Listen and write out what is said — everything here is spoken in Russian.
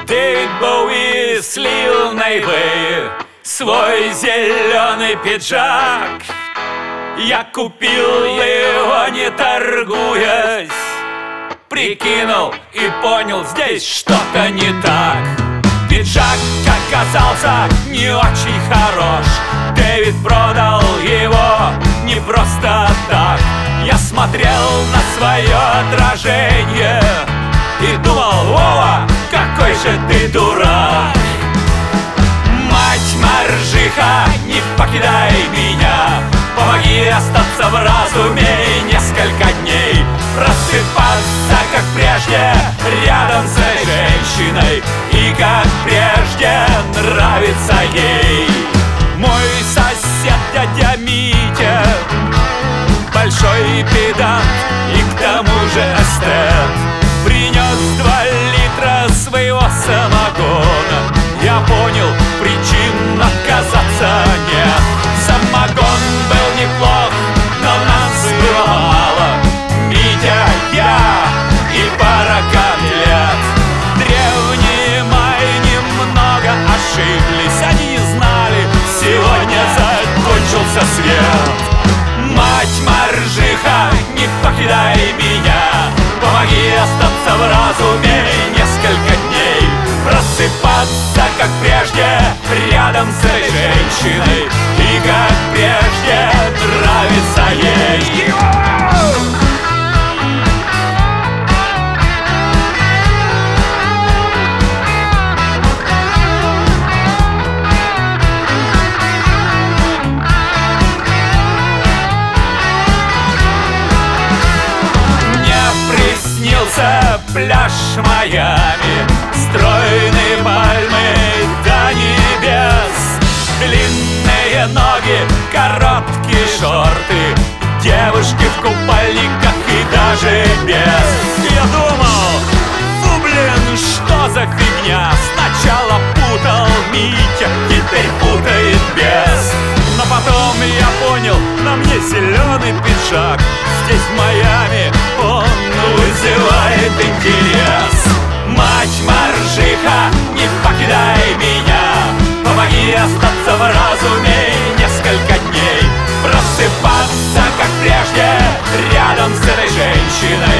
Дэвид Боуи слил на eBay свой зеленый пиджак. Я купил его, не торгуясь, прикинул и понял, здесь что-то не так. Пиджак оказался не очень хорош. Дэвид продал его не просто так. Я смотрел на свое отражение и думал: Вова, какой же ты дурак! Мать-моржиха, не покидай меня, помоги остаться в разуме несколько дней, просыпаться, как прежде, рядом с этой женщиной, и как прежде нравится ей. Мой сосед дядя Митя большой педант и к тому же эстет. Принес 2 литра своего самогона. Я понял, причин отказаться нет. Самогон был неплох, но нас было мало. Митя, я и пара котлет. Древние мои немного ошиблись. Они не знали, сегодня закончился свет. Мать-моржиха, не покидай меня, помоги остаться в разуме несколько дней, просыпаться, как прежде, рядом с этой женщиной, и как прежде нравится ей. Пляж Майами, стройные пальмы до небес, длинные ноги, короткие шорты, девушки в купальниках и даже без. Я думал: фу, блин, что за фигня? Сначала путал Митя, теперь путает без. Но потом я понял, на мне зеленый пиджак. Здесь в Майами он вызывает интерес. Мать-моржиха, не покидай меня, помоги остаться в разуме несколько дней, просыпаться, как прежде, рядом с этой женщиной,